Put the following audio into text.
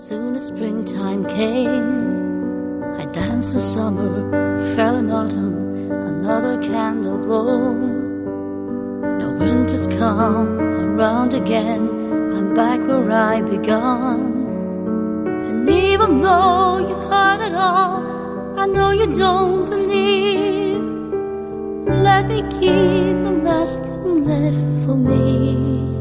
Soon as springtime came, I danced the summer, fell in autumn, another candle blow. Now winter's come around again, I'm back where I begun. And even though you heard it all, I know you don't believe. Let me keep the last thing left for me.